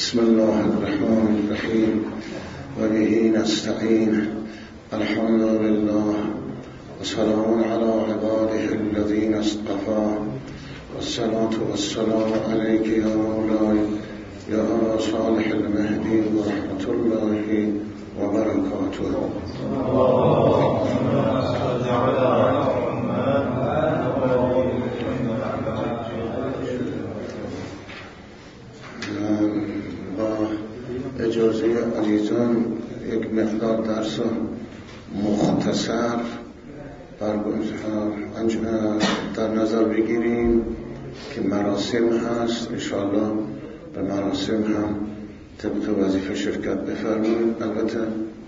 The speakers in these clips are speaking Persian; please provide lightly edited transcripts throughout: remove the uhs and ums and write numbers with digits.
بسم الله الرحمن الرحیم و به نستعین. الحمد لله و سلام علی عباده الذین اصطفى والصلاة والسلام علیک یا مولاي یا ابا صالح المهدی و رحمت الله و برکاته. اجازه عزیزان یک مقدار درس مختصر در نظر بگیریم که مراسم هست. انشاءالله به مراسم هم طبق وظیفه شرکت بفرمایید. البته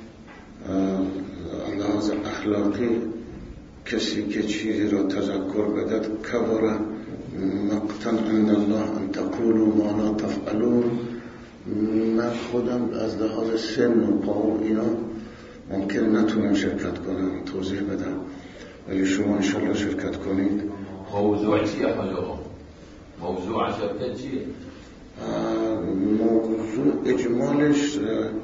لحاظ اخلاقی کسی که چیزی را تذکر بدد کبر مقتا عند الله ان تقولوا ما لا تفعلون. من خودم از لحاظ سن و پا و اینا ممکن نتونم شرکت کنم، توضیح بدم، ولی شما انشالله شرکت کنید. موضوع چیه حالا؟ موضوع شرکت چیه؟ موضوع اجمالش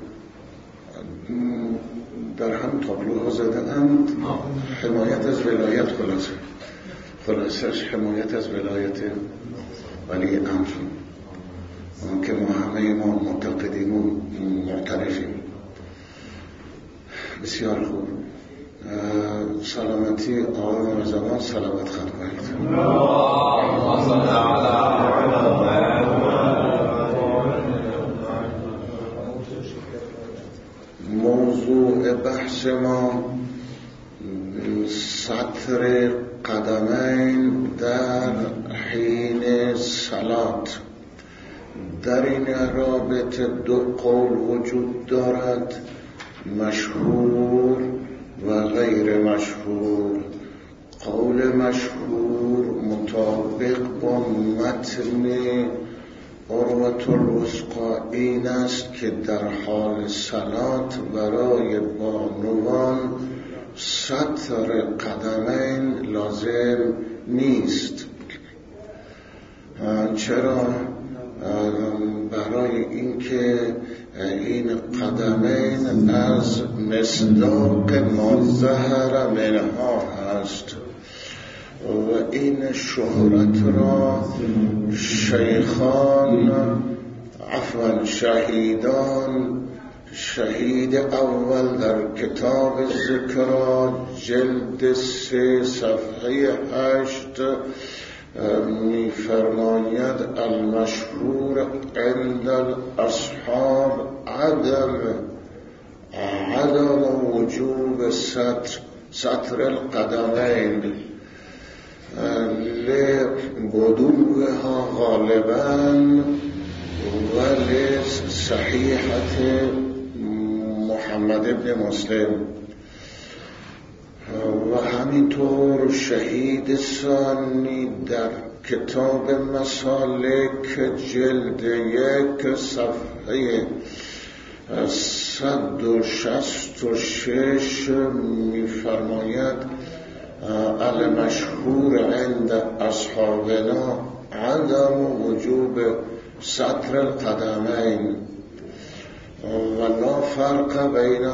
در هم تابلوها زده‌اند. حمایت از ولایت، خلاصش حمایت از ولایت ولی امر که ما همه ما معتقدیم و معترفیم. بسیار خوب. سلامتی آقای زمان سلامت خدمت. موضوع بحث ما سطر قدمین در حین صلات. در این رابطه دو قول وجود دارد، مشهور و غیر مشهور. قول مشهور مطابق با متن عروة الوثقی این است که در حال صلات برای بانوان سطر قدمین لازم نیست. چرا؟ برای اینکه این قدمین از مصداق ما ظهر منها هست و این شهرت را شهیدان، شهید اول در کتاب ذکر جلد 3 صفحه 8 می فرماید المشهور عند الاصحاب عدم وجوب سطر القدمین لبدوها غالبا ولصحیحة محمد بن مسلم. و همینطور شهید ثانی در کتاب مسالک جلد 1 صفحه 166 می‌فرماید المشهور عند اصحابنا عدم وجوب سطر القدمین و لا فرق بین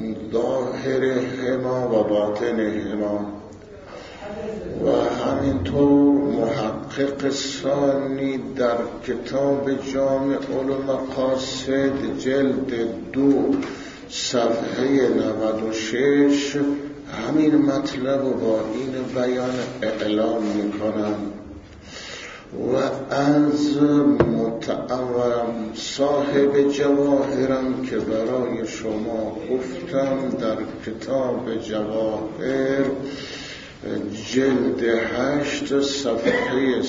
ظاهرهما و باطنهما. و همینطور محقق ثانی در کتاب جامع المقاصد جلد 2 صفحه 96 همین مطلب و با این بیان اعلام میکنند. و از صاحب جواهرم که برای شما گفتم در کتاب جواهر جلد 8 صفحه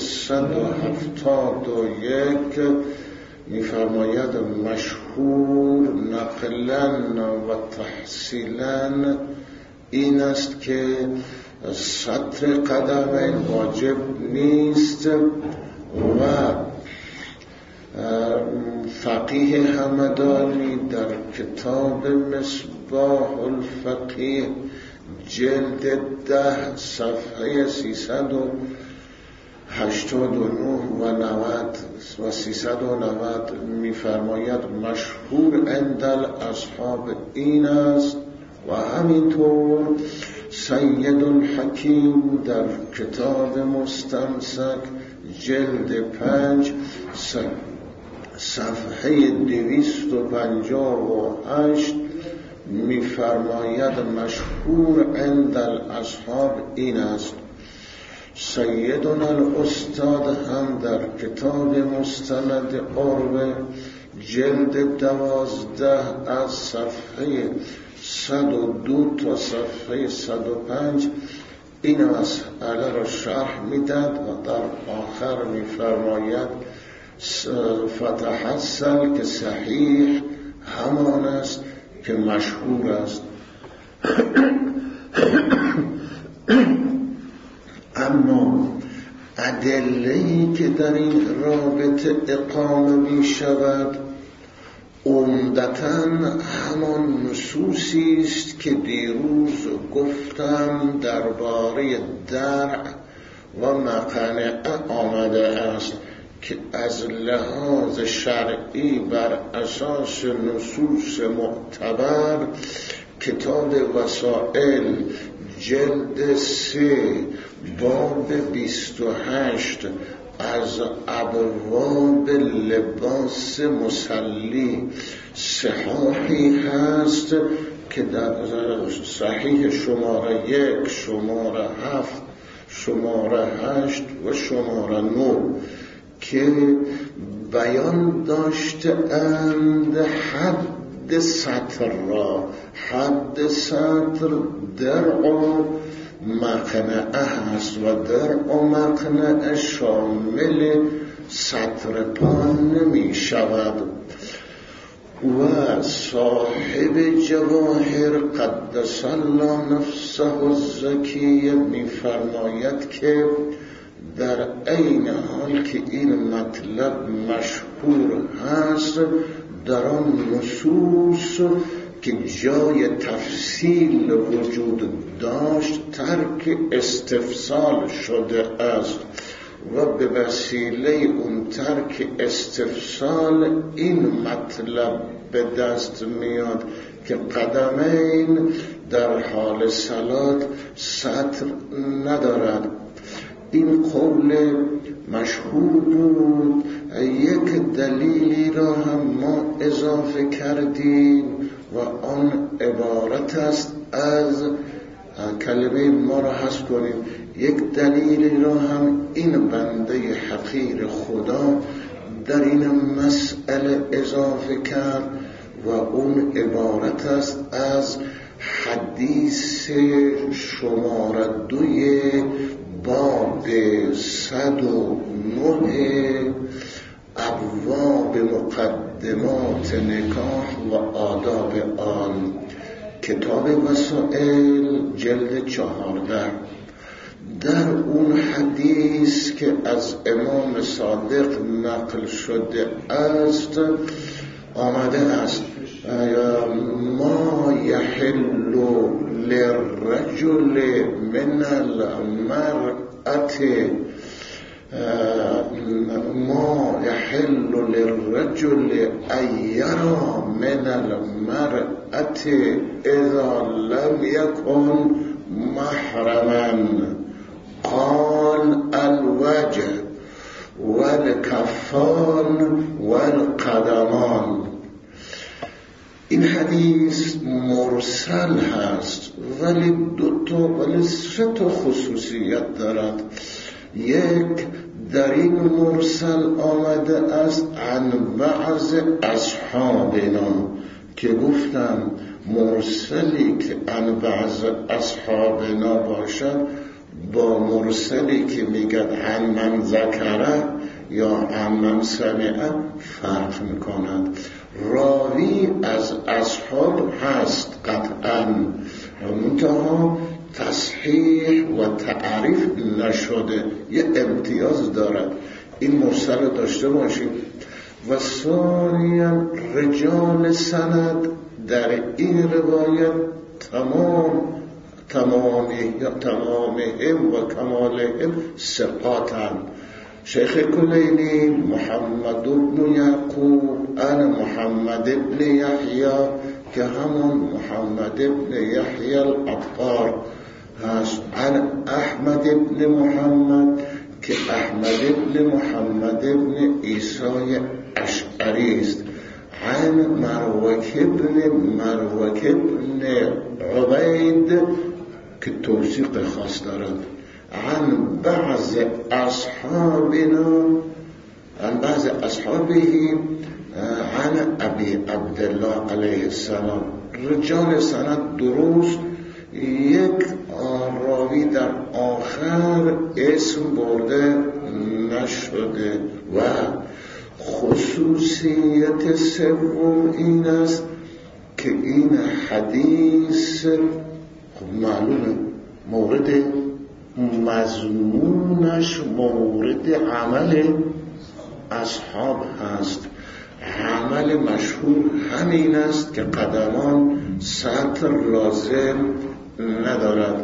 171 می‌فرماید مشهور نقلا و تحصیلا این است که سطر قدمین واجب نیست و فقیه همدانی در کتاب مصباح الفقیه جلد 10 صفحه 300 89 و 90 و 390 می‌فرماید مشهور عند اصحاب این است و همینطور سید الحکیم در کتاب مستمسک جلد 5 صفحه 258 می‌فرماید مشهور عند اصحاب این است. سیدنا الاستاد هم در کتاب مستند عروه جلد 12 از صفحه 102 تا صفحه 105 این مسئله را شرح میداد و در آخر می‌فرماید فتحصل که صحیح همان است که مشهور است. اما ادله‌ای که در این رابطه اقامه می شود عمدتاً همان نصوصی است که دیروز گفتم درباره درع و مقنعه آمده است که از لحاظ شرعی بر اساس نصوص معتبر کتاب وسائل جلد 3 باب 28 از ابواب لباس مصلی صحاحی هست که در صحیح شماره 1 شماره 7 شماره 8 و شماره 9 که بیان داشته اند حد سطر را. حد سطر درع و مقنعه هست و درع و مقنعه شامل سطر پا نمی شود و صاحب جواهر قدس الله نفسه الزکیه می فرماید که در عین حال که این مطلب مشهور هست در آن نصوص که جای تفصیل وجود داشت ترک استفصال شده است و به وسیله اون ترک استفصال این مطلب به دست میاد که قدمین در حال صلات سطر ندارد. این قول مشهور بود. یک دلیلی را هم ما اضافه کردیم و آن عبارت است از کلمه ما را حذف کنیم. یک دلیلی را هم این بنده حقیر خدا در این مسئله اضافه کرد و اون عبارت است از حدیث شماره 2 باب 109 ابواب مقدمات نکاح و آداب آن، کتاب وسائل جلد 14. در اون حدیث که از امام صادق نقل شده است آمده است ما یحل للرجل من المرأة ما يحل للرجل أن يرى من المرأة إذا لم يكن محرما قال الوجه والكفان والقدمان. این حدیث مرسل هست ولی سه تا خصوصیت دارد. یک، در این مرسل آمده است عن بعض اصحابنا که گفتم مرسلی که عن بعض اصحابنا باشد با مرسلی که میگد عن من ذکره یا عن من سمعه فرق میکند. راوی از اصحاب هست قطعا، منتها تصحیح و تعریف نشده، یه امتیاز دارد. این مرسل داشته باشیم. و ثانیاً رجال سند در این روایت تمامهم و کمالهم ثقاتند. شیخ کلینی محمد بن یعقوب انا محمد بن یحیی که همون محمد بن یحیی العطار هست. انا احمد بن محمد که احمد بن محمد بن عیسی اشعری است. عن مروک بن عبید که توثیق خاص دارد. عن بعض اصحابه عن ابی عبدالله علیه السلام. رجال سند درست، یک راوی در آخر اسم برده نشده. و خصوصیت سوم این است که این حدیث معلومه مورد مضمونش مورد عمل اصحاب هست. عمل مشهور همین است که قدمان سطر لازم ندارد.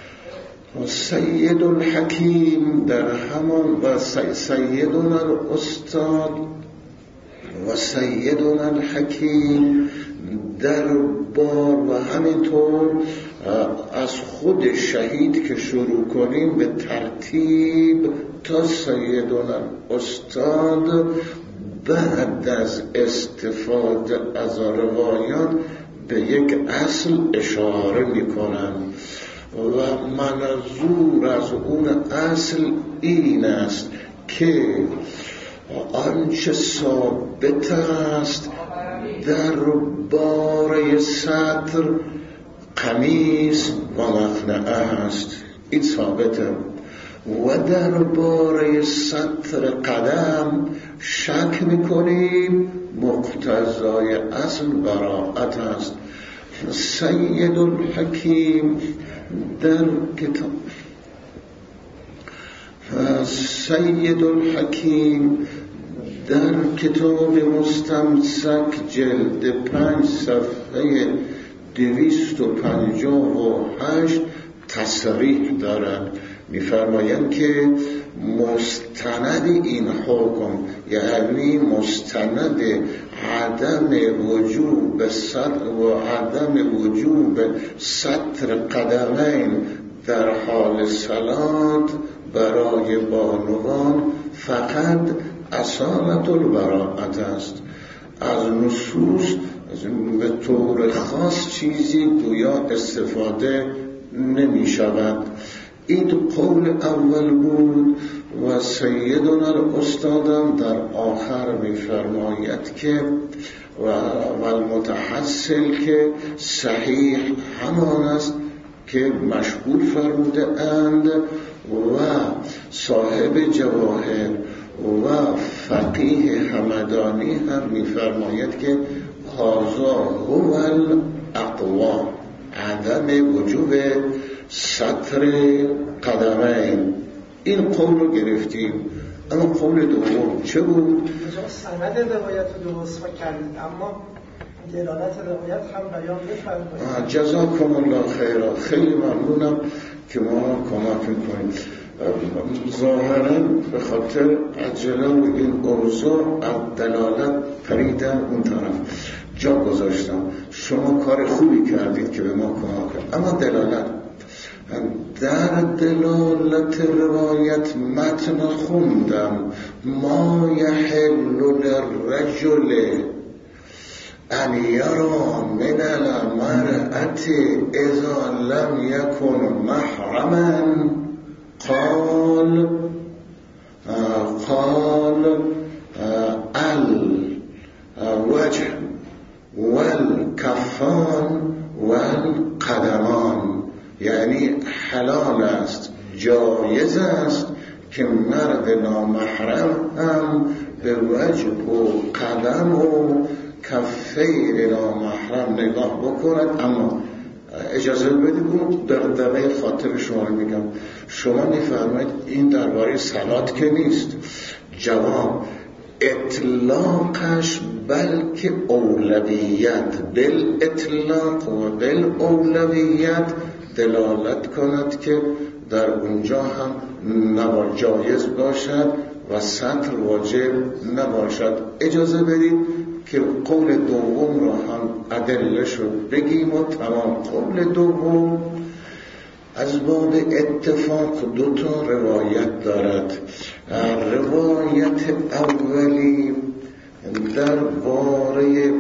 سید الحکیم در همان و سیدنا الاستاد و سیدنا الحکیم در بار و همینطور از خود شهید که شروع کنیم به ترتیب تا سیدنا الاستاد بعد از استفاده از روایات به یک اصل اشاره میکنند و منظور از اون اصل این است که آنچه ثابت است در باره سطر قمیص و مخنعه است، این ثابته. و در باره سطر قدم شک میکنیم، مقتضای اصل براءت است. سید الحکیم در کتاب مستمسک جلد 5 صفحه 258 تصریح دارد. می‌فرمایند که مستند این حکم، یعنی مستند عدم وجوب ستر قدمین در حال صلات برای بانوان فقط اصالت البراءت است. از نصوص به طور خاص چیزی گویا استفاده نمی شود. این قول اول بود. و سیدنا الاستادم در آخر می فرماید که و المتحصل که صحیح همان است که مشهور فرموده اند و صاحب جواهر و فقیه همدانی هم می فرماید که هذا هو الاقوا، عدم وجوب ستر قدمین. این قول رو گرفتیم. اما قول دوم چه بود؟ سند روایت رو درست کردید، اما دلالت روایت هم بیان بفرمایید. جزاکم الله خیرا، خیلی ممنونم که ما کمک میکنید. ظاهرا به خاطر عجله و این اوضاع از دلالت پریدم اون طرف جا گذاشتم. شما کار خوبی کردید که به ما کمک کرد. اما دلالت در دلالت روایت متن خوندم ما یحل للرجل ان یرا من المرأة اذا لم یکن محرما قال الوجه والکفان والقدمان، یعنی حلال است، جایز است که مرد نامحرم هم به وجه و قدم و کفیر نامحرم نگاه بکند. اما اجازه بدید اون دغدغه خاطر شما رو میگم. شما میفرمایید این درباره صلات که نیست. جواب اطلاقش بلکه اولویت، بالاطلاق و بالاولویت دلالت کند که در اونجا هم جایز باشد و سطر واجب نباشد. اجازه بدید که قول دوم را هم ادله‌اش رو بگیم و تمام. قول دوم از باب اتفاق 2 روایت دارد. روایت اولی درباره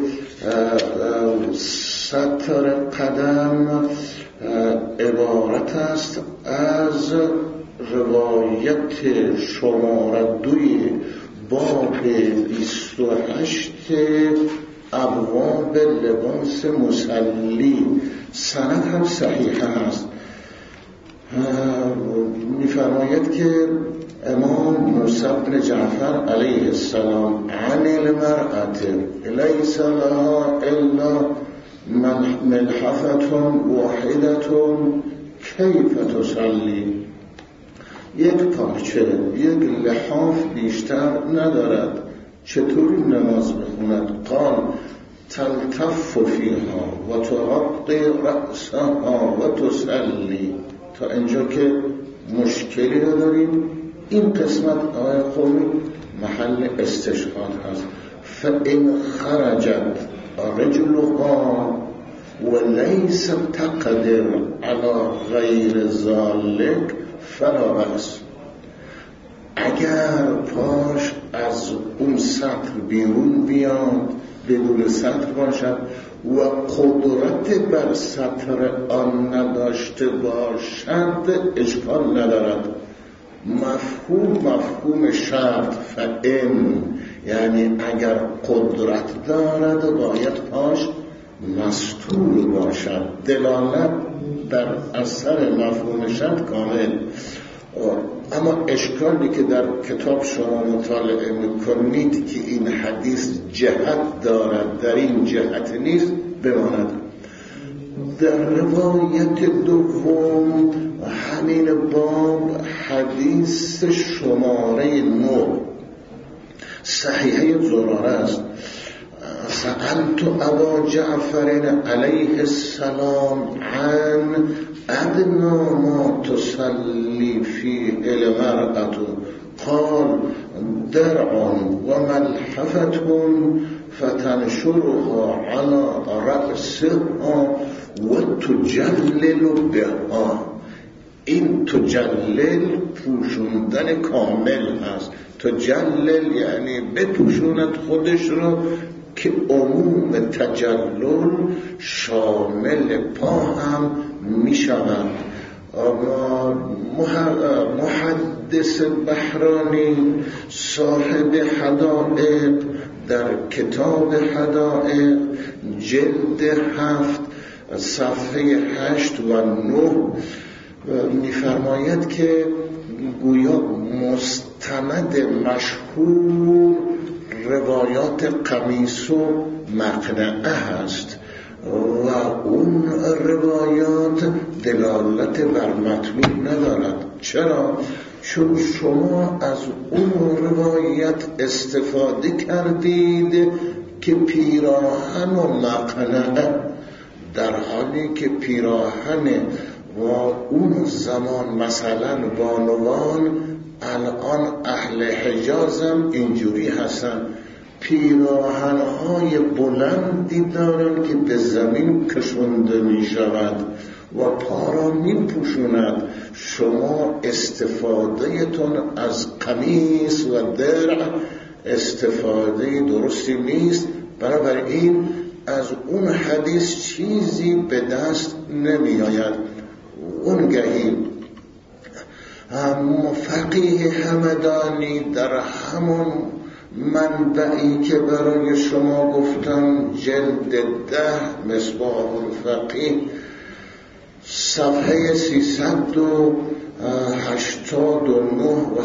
سطر قدم عبارت است از روایت شماره 2 باب 28 ابواب لباس مصلی. سند هم صحیح است. می‌فرماید که امام موسی بن جعفر علیه السلام عن المرأة لیس لها الا ملحفة واحدة کیف تصلی، یک پارچه، یک لحاف بیشتر ندارد، چطوری نماز بخوند؟ قال تلتف فیها و تغطی رأسها و تصلی. تا اینجا که مشکلی نداریم. این قسمت آیه قومی محل استشهاد هست. فإن خرجت رجلها وليس تقدر على غیر ذلك فلا بأس. اگر پاش از اون سطر بیرون بیاد، بدون سطر باشد و قدرت بر سطر آن نداشته باشد، اشکال ندارد. مفهوم شرط فإن یعنی اگر قدرت دارد باید پاش مستور باشد. دلالت در اثر مفهوم شرط کامل. اما اشکالی که در کتاب شما مطالعه میکنید که این حدیث جهت دارد، در این جهت نیست، بماند. در روایت دوم همین باب حدیث شماره 9 صحیحه زراره است. سألت ابا جعفر علیه السلام عن ادنا ما تصلی فیه المرأة قال درع و ملحفة فتنشرها على رأسها و تجلل بها. این تجلل پوشوندن کامل هست. تجلل یعنی بپوشوند خودش رو که عموم تجلل شامل پا هم می شود. محدث بحرانی صاحب حدائق در کتاب حدائق جلد 7 صفحه 8 و 9 می‌فرماید که گویا مستند مشهور روایات قمیس و مقنعه هست و اون روایات دلالت بر مطلوب ندارد. چرا؟ چون شما از اون روایت استفاده کردید که پیراهن و مقنعه، در حالی که پیراهن و اون زمان مثلا بانوان الان اهل حجازم اینجوری هستن، پیراهن‌های بلندی دارن که به زمین کشونده می شود و پا را می پوشوند. شما استفادهتون از قمیص و درع استفاده درستی نیست. بنابراین از اون حدیث چیزی به دست نمی آید. اونگهی فقیه همدانی در همون منبعی که برای شما گفتم جلد 10 مصباح الفقیه صفحه 389 و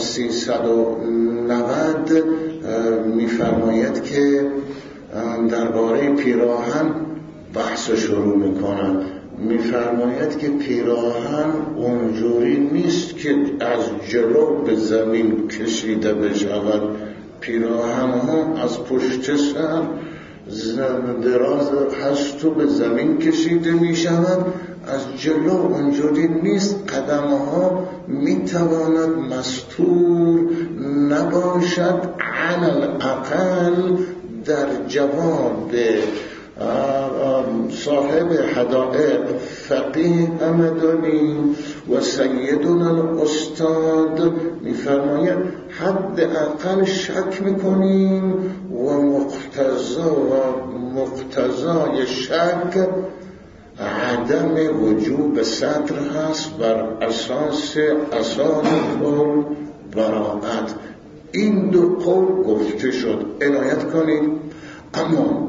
390 می‌فرماید که درباره پیراهن بحث شروع می‌کنند. می‌فرماید که پیراهن اونجوری نیست که از جلو به زمین کشیده بشود. پیراهن ها از پشت سر دراز هست و به زمین کشیده می شود، از جلو اونجوری نیست، قدمها می تواند مستور نباشد. علل اقل در جواب صاحب حدائق فقیه همدانی و سیدنا الاستاد میفرماید حد اقل شک میکنیم و مقتضای شک عدم وجوب صدر هست بر اساس کل براءت. این دو قول گفته شد، عنایت کنید. اما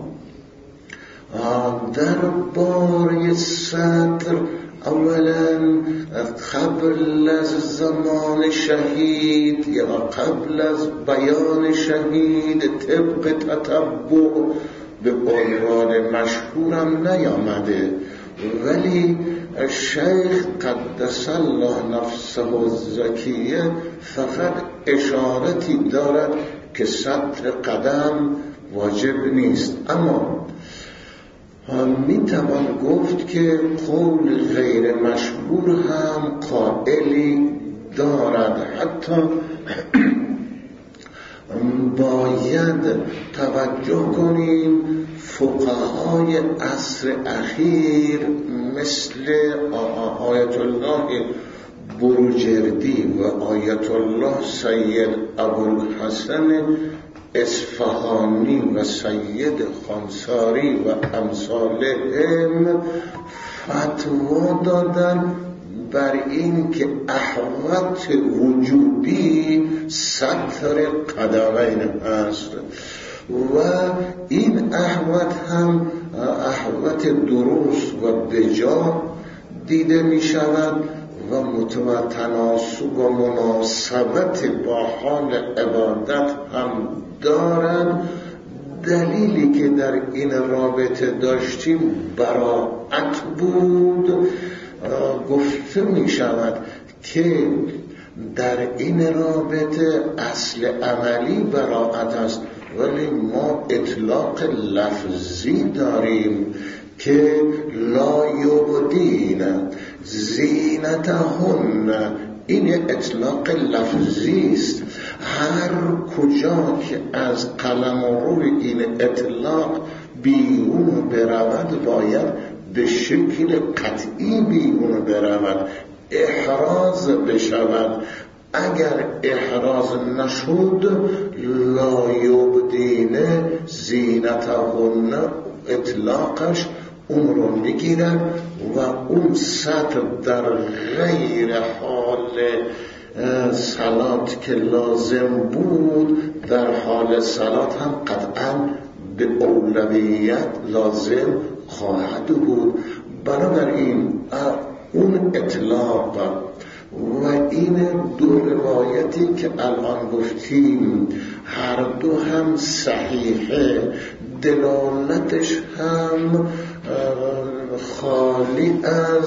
در باره صدر اولا قبل از زمان شهید یا قبل از بیان شهید طبق تتبع به عنوان مشهورم نیامده، ولی شیخ قدس الله نفسه الزکیه فقط اشارتی دارد که سطر قدم واجب نیست. اما می توان گفت که قول غیر مشهور هم قائلی دارد. حتی باید توجه کنیم فقهای عصر اخیر مثل آیت الله بروجردی و آیت الله سید ابوالحسن اصفهانی و سید خانساری و امثالهم فتوا دادن بر این که احوط وجوبی سطر قدمین است و این احوط هم احوط درست و بجا دیده می شود و تناسب و مناسبت با حال عبادت هم دارن. دلیلی که در این رابطه داشتیم براءت بود. گفته می شود که در این رابطه اصل عملی براءت است، ولی ما اطلاق لفظی داریم که لا یبدین زینتهن. این اطلاق لفظی است. هر کجا که از قلم روی این اطلاق بیرون برود باید به شکل قطعی بیرون برود، احراز بشود. اگر احراز نشد لا یبدین زینتهن اطلاقش اون رو میگیرن و اون سطر در غیر حال صلات که لازم بود در حال صلات هم قطعا به اولویت لازم خواهد بود. بنابراین اون اطلاق و این دو روایتی که الان گفتیم هر دو هم صحیحه، دلالتش هم خالی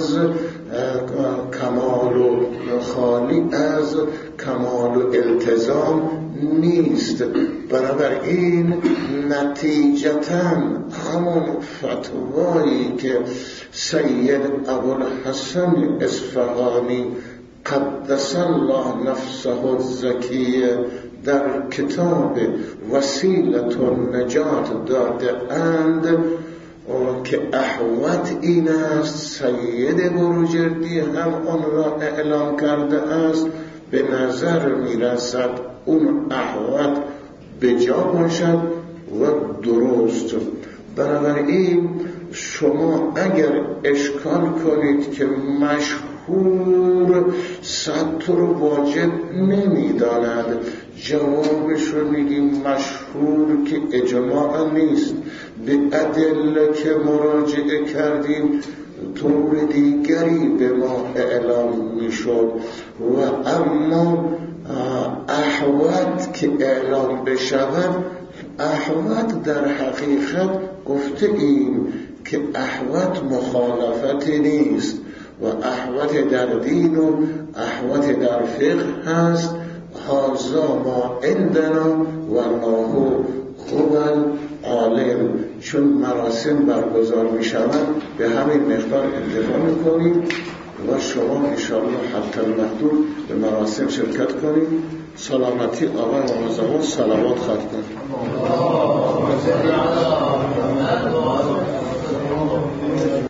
از کمال و التزام نیست. بنابراین نتیجتاً همون فتوایی که سید ابوالحسن اصفهانی قدس الله نفسه الزکیه در کتاب وسیلة النجات داده اند که احوط این است، سید بروجردی هم اون را اعلام کرده است. به نظر میرسد اون احوط بجا باشد و درست. بنابراین شما اگر اشکال کنید که مشهور سطر واجب نمیداند، جوابش رو میگیم مشهور که اجماع نیست. به ادله که مراجعه کردیم طور دیگری به ما اعلام میشد و اما احوط که اعلام بشود، احوط در حقیقت گفته ایم که احوط مخالفت نیست و احوط در دین و احوط در فقه هست. هذا ما عندنا والله هو العالم. چون مراسم برگزار می شود به همین مقدار انتفاع می کنیم و شما انشاءالله حتی المقدور به مراسم شرکت کنید. سلامتی آقای محمد صلوات خواهد کنید.